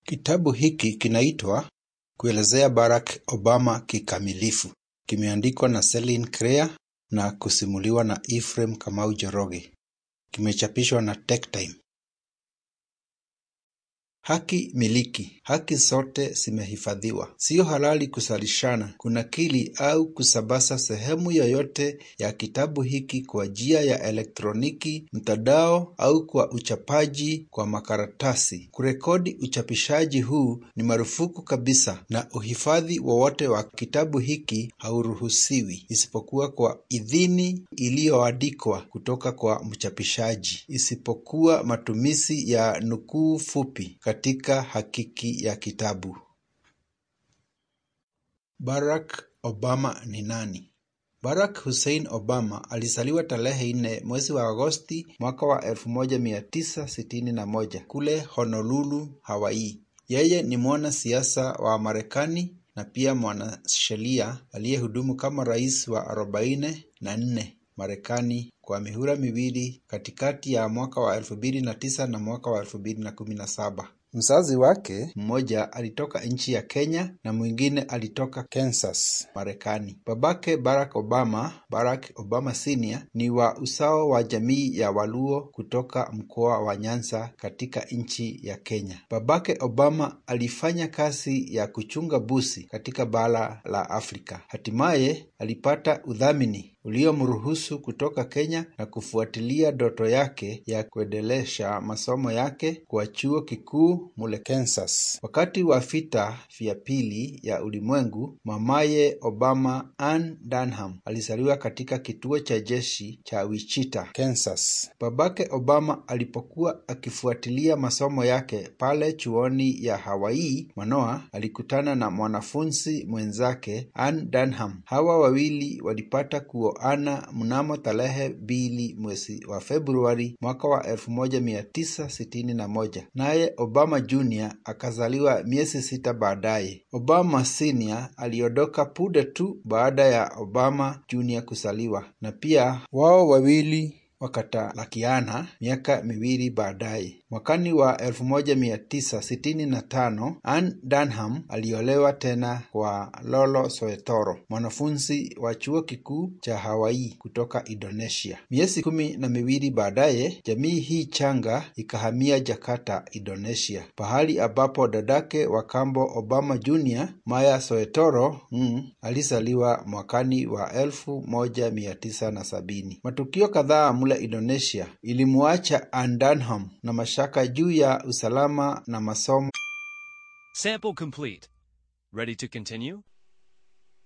Kitabu hiki kinaitwa Kuelezea Barack Obama Kikamilifu. Kimeandikwa na Celine Crear na kusimuliwa na Ephraim Kamau Njoroge. Kimechapishwa na TechTime. Haki miliki. Haki zote zimehifadhiwa. Sio halali kusalishana, kunakili au kusambaza sehemu yoyote ya kitabu hiki kwa njia ya elektroniki, mtandao au kwa uchapaji kwa makaratasi. Kurekodi uchapishaji huu ni marufuku kabisa na uhifadhi wowote wa kitabu hiki hauruhusiwi isipokuwa kwa idhini iliyoandikwa kutoka kwa mchapishaji, isipokuwa matumizi ya nukuu fupi katika hakiki ya kitabu. Barack Obama ni nani? Barack Hussein Obama alizaliwa tarehe 4 mwezi wa Agosti mwaka wa 1961 kule Honolulu, Hawaii. Yeye ni mwanasiasa wa Marekani na pia mwanasheria aliyehudumu kama rais wa 44 Marekani kwa mihula miwili katikati ya mwaka wa 2009 na mwaka wa 2017. Mzazi wake mmoja alitoka nchi ya Kenya na mwingine alitoka Kansas, Marekani. Babake Barack Obama Senior ni wa uzao wa jamii ya Waluo kutoka mkoa wa Nyanza katika nchi ya Kenya. Babake Obama alifanya kazi ya kuchunga mbuzi katika bara la Afrika. Hatimaye alipata udhamini uliomruhusu kutoka Kenya na kufuatilia ndoto yake ya kuendelesha masomo yake kwa chuo kikuu mule Kansas. Wakati wa vita vya pili ya ulimwengu, mamaye Obama, Ann Dunham, alizaliwa katika kituo cha jeshi cha Wichita, Kansas. Babake Obama alipokuwa akifuatilia masomo yake pale chuoni ya Hawaii, Manoa, alikutana na mwanafunzi mwenzake Ann Dunham. Hawa wawili walipata kuoana mnamo tarehe 2 mwezi wa Februari mwaka wa 1961. Naye Obama Junior akazaliwa miezi 6 baadaye. Obama Senior aliondoka punde tu baada ya Obama Junior kuzaliwa, na pia wao wawili wakatalakiana miaka miwili baadaye. Mwakani wa 1965, Ann Dunham aliolewa tena kwa Lolo Soetoro, mwanafunzi wa chuo kikuu cha Hawaii kutoka Indonesia. Miezi 12 baadaye, jamii hii changa ikahamia Jakarta, Indonesia, pahali ambapo dadake wa kambo Obama Junior, Maya Soetoro, alizaliwa mwakani wa 1970. Matukio kadhaa mule Indonesia ilimuacha Ann Dunham na mashaka juu ya usalama na masomo. Sample complete. Ready to continue?